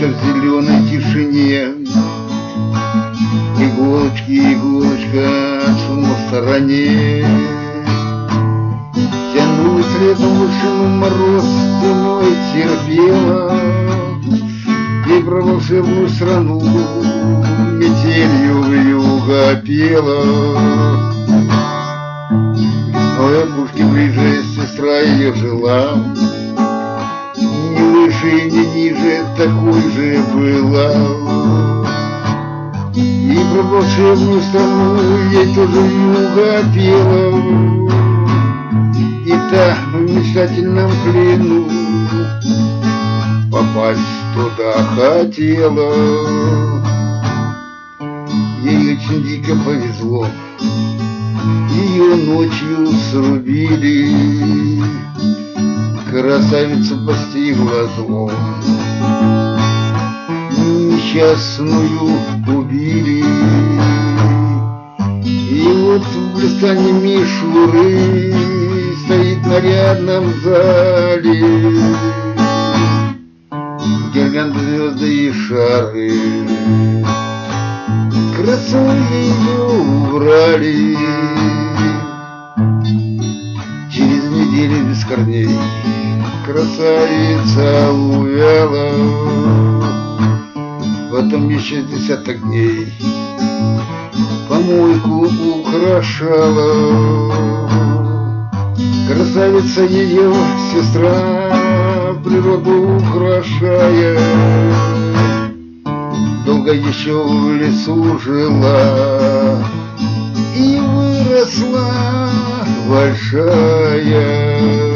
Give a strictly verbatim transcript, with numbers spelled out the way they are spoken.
в зеленой тишине. Иголочки, иголочка, шум в стороне. Тянулась летом вышину мороз, зимой терпела. И про волшебную страну метелью вьюга пела. Весной опушки ближе сестра ее жила. Ни выше, ни ниже такой же была. И про волшебную страну ей тоже вьюга пела. И та в мечтательном плену попасть туда хотела. Ей очень дико повезло. Ее ночью срубили, красавицу постигло зло. Несчастную убили. И вот в блистании мишуры стоит в нарядном зале гирлянды, звезды и шары. Красу ее убрали. Через неделю без корней красавица увяла. Потом еще десяток дней помойку украшала. Красавица ее сестра, природу украшая, долго еще в лесу жила и выросла большая.